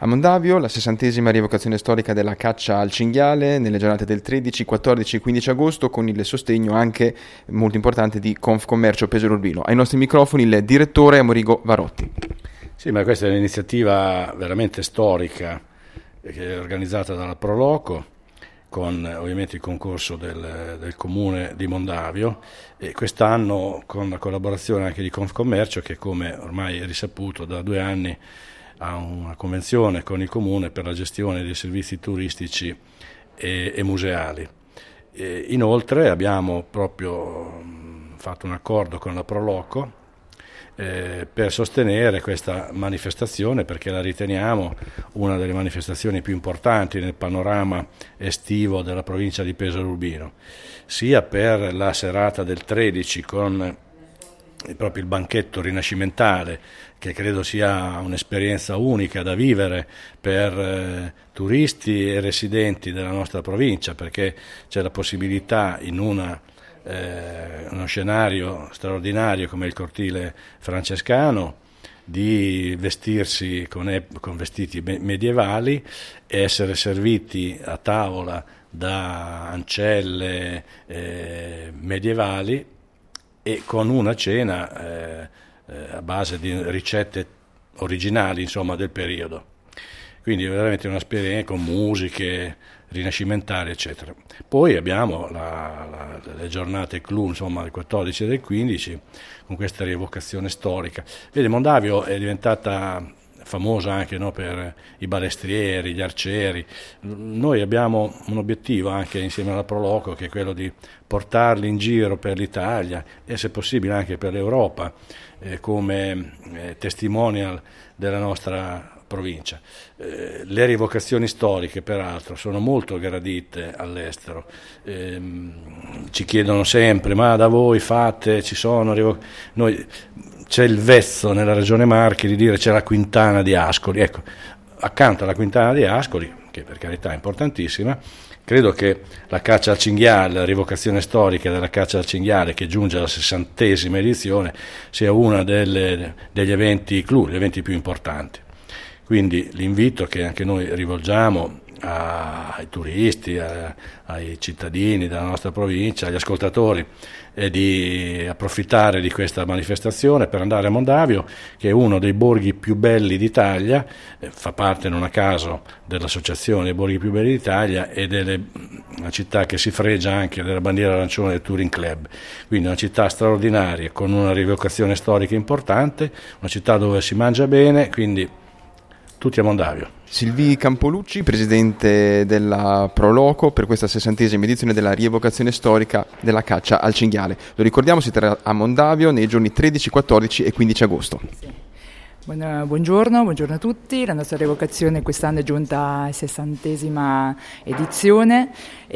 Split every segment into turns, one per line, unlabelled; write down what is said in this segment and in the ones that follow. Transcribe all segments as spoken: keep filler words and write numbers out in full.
A Mondavio, la sessantesima rievocazione storica della caccia al cinghiale nelle giornate del tredici, quattordici e quindici agosto, con il sostegno anche molto importante di Confcommercio Pesaro Urbino. Ai nostri microfoni il direttore Amerigo Varotti.
Sì, ma questa è un'iniziativa veramente storica che è organizzata dalla Proloco, con ovviamente il concorso del, del comune di Mondavio, e quest'anno con la collaborazione anche di Confcommercio, che come ormai è risaputo da due anni ha una convenzione con il comune per la gestione dei servizi turistici e, e museali. E inoltre abbiamo proprio fatto un accordo con la Proloco Eh, per sostenere questa manifestazione, perché la riteniamo una delle manifestazioni più importanti nel panorama estivo della provincia di Pesaro Urbino, sia per la serata del tredici con proprio il banchetto rinascimentale, che credo sia un'esperienza unica da vivere per eh, turisti e residenti della nostra provincia, perché c'è la possibilità in una Eh, uno scenario straordinario come il cortile francescano di vestirsi con, e- con vestiti me- medievali e essere serviti a tavola da ancelle eh, medievali e con una cena eh, eh, a base di ricette originali, insomma, del periodo. Quindi veramente un'esperienza con musiche rinascimentali, eccetera. Poi abbiamo la, la, le giornate clou, insomma, del quattordici e del quindici, con questa rievocazione storica. Vede, Mondavio è diventata famosa anche, no, per i balestrieri, gli arcieri. Noi abbiamo un obiettivo anche insieme alla Proloco, che è quello di portarli in giro per l'Italia e se possibile anche per l'Europa eh, come eh, testimonial della nostra provincia. Eh, le rievocazioni storiche peraltro sono molto gradite all'estero, eh, ci chiedono sempre: ma da voi fate, ci sono rievoc-? Noi, c'è il vezzo nella regione Marche di dire c'è la Quintana di Ascoli, ecco, accanto alla Quintana di Ascoli, che per carità è importantissima, credo che la caccia al cinghiale, la rievocazione storica della caccia al cinghiale, che giunge alla sessantesima edizione, sia uno degli eventi clou, gli eventi più importanti. Quindi l'invito che anche noi rivolgiamo a, ai turisti, a, ai cittadini della nostra provincia, agli ascoltatori, è di approfittare di questa manifestazione per andare a Mondavio, che è uno dei borghi più belli d'Italia, eh, fa parte non a caso dell'associazione dei borghi più belli d'Italia ed è una città che si fregia anche della bandiera arancione del Touring Club. Quindi una città straordinaria, con una rievocazione storica importante, una città dove si mangia bene, quindi tutti a Mondavio.
Silvi Campolucci, presidente della Proloco, per questa sessantesima edizione della rievocazione storica della caccia al cinghiale. Lo ricordiamo, si terrà a Mondavio nei giorni tredici, quattordici e quindici agosto.
Sì. Buongiorno, buongiorno a tutti. La nostra rievocazione quest'anno è giunta alla sessantesima edizione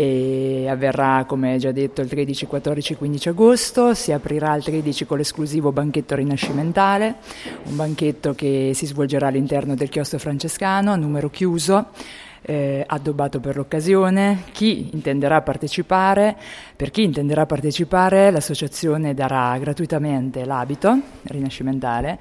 e avverrà, come già detto, il tredici, quattordici e quindici agosto. Si aprirà il tredici con l'esclusivo banchetto rinascimentale, un banchetto che si svolgerà all'interno del chiostro francescano a numero chiuso, Eh, addobbato per l'occasione. Chi intenderà partecipare, per chi intenderà partecipare, l'associazione darà gratuitamente l'abito rinascimentale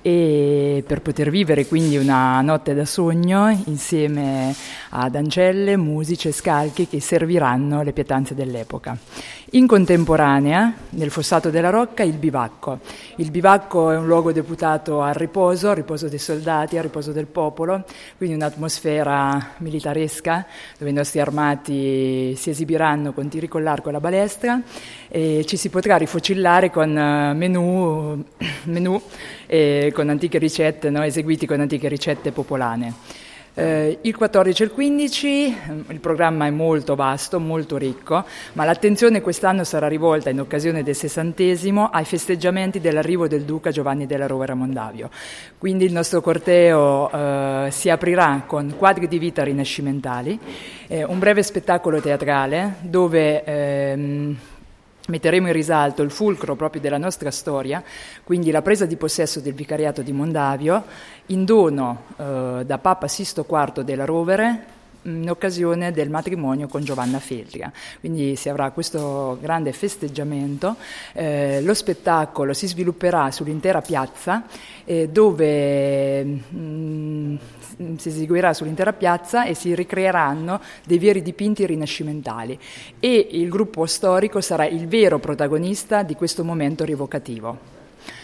e per poter vivere quindi una notte da sogno insieme ad ancelle, musici e scalchi che serviranno le pietanze dell'epoca. In contemporanea, nel fossato della Rocca, il bivacco. Il bivacco è un luogo deputato al riposo, al riposo dei soldati, al riposo del popolo, quindi un'atmosfera militaresca dove i nostri armati si esibiranno con tiri con l'arco e la balestra e ci si potrà rifocillare con menù, menù e con antiche ricette, no, eseguiti con antiche ricette popolane. Eh, il quattordici e il quindici il programma è molto vasto, molto ricco, ma l'attenzione quest'anno sarà rivolta in occasione del sessantesimo ai festeggiamenti dell'arrivo del Duca Giovanni della Rovere a Mondavio. Quindi il nostro corteo eh, si aprirà con quadri di vita rinascimentali, eh, un breve spettacolo teatrale dove ehm, metteremo in risalto il fulcro proprio della nostra storia, quindi la presa di possesso del vicariato di Mondavio in dono eh, da Papa Sisto quarto della Rovere in occasione del matrimonio con Giovanna Feltria. Quindi si avrà questo grande festeggiamento. Eh, lo spettacolo si svilupperà sull'intera piazza, eh, dove mh, si eseguirà sull'intera piazza e si ricreeranno dei veri dipinti rinascimentali, e il gruppo storico sarà il vero protagonista di questo momento rievocativo.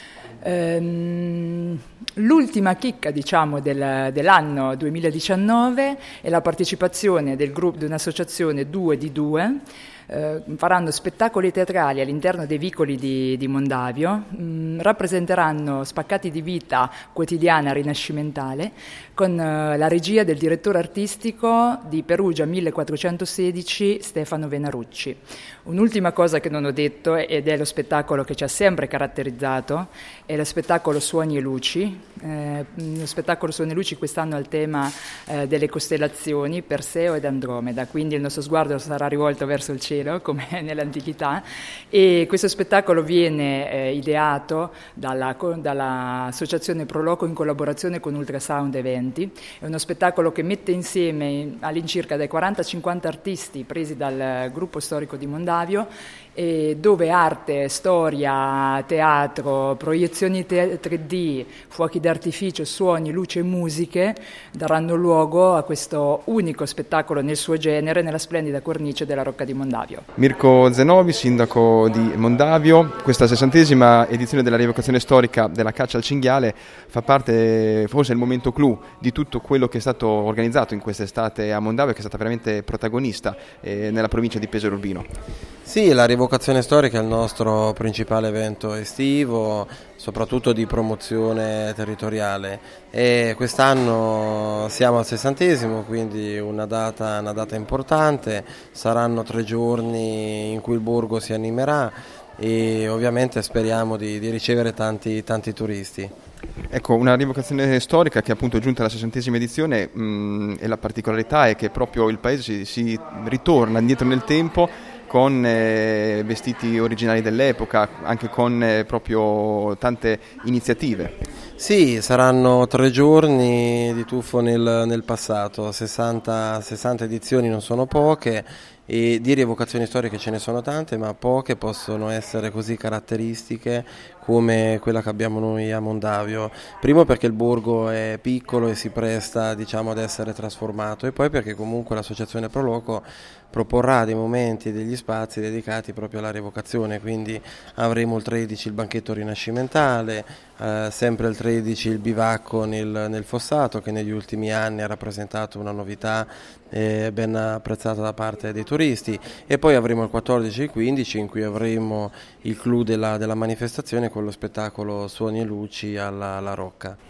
Ehm, l'ultima chicca, diciamo, del, dell'anno duemiladiciannove è la partecipazione del gruppo di un'associazione due di due. Eh, faranno spettacoli teatrali all'interno dei vicoli di, di Mondavio, mh, rappresenteranno spaccati di vita quotidiana rinascimentale con eh, la regia del direttore artistico di Perugia millequattrocentosedici Stefano Venarucci. Un'ultima cosa che non ho detto, ed è lo spettacolo che ci ha sempre caratterizzato, è lo spettacolo Suoni e Luci. Eh, lo spettacolo Suoni e Luci quest'anno ha il tema eh, delle costellazioni, Perseo ed Andromeda, quindi il nostro sguardo sarà rivolto verso il cielo come nell'antichità, e questo spettacolo viene eh, ideato dalla, dall'associazione Proloco in collaborazione con Ultrasound Eventi. È uno spettacolo che mette insieme all'incirca dai quaranta a cinquanta artisti presi dal gruppo storico di Mondavio, e dove arte, storia, teatro, proiezioni tre D, fuochi d'artificio, suoni, luce e musiche daranno luogo a questo unico spettacolo nel suo genere nella splendida cornice della Rocca di Mondavio.
Mirko Zenovi, sindaco di Mondavio, questa sessantesima edizione della rievocazione storica della caccia al cinghiale fa parte, forse, il momento clou di tutto quello che è stato organizzato in quest'estate a Mondavio, che è stata veramente protagonista eh, nella provincia di Pesaro Urbino.
Sì, la rievocazione storica è il nostro principale evento estivo, soprattutto di promozione territoriale, e quest'anno siamo al sessantesimo, quindi una data, una data importante. Saranno tre giorni in cui il borgo si animerà e ovviamente speriamo di, di ricevere tanti, tanti turisti.
Ecco, una rievocazione storica che appunto è giunta alla sessantesima edizione, mh, e la particolarità è che proprio il paese si, si ritorna indietro nel tempo con eh, vestiti originali dell'epoca, anche con eh, proprio tante iniziative.
Sì, saranno tre giorni di tuffo nel, nel passato, sessanta, sessanta edizioni non sono poche, e di rievocazioni storiche ce ne sono tante, ma poche possono essere così caratteristiche come quella che abbiamo noi a Mondavio. Primo perché il borgo è piccolo e si presta, diciamo, ad essere trasformato, e poi perché comunque l'associazione Proloco proporrà dei momenti e degli spazi dedicati proprio alla rievocazione, quindi avremo il tredici il banchetto rinascimentale, eh, sempre il tredici il bivacco nel, nel fossato, che negli ultimi anni ha rappresentato una novità eh, ben apprezzata da parte dei turisti, e poi avremo il quattordici e il quindici in cui avremo il clou della, della manifestazione con lo spettacolo Suoni e Luci alla, alla Rocca.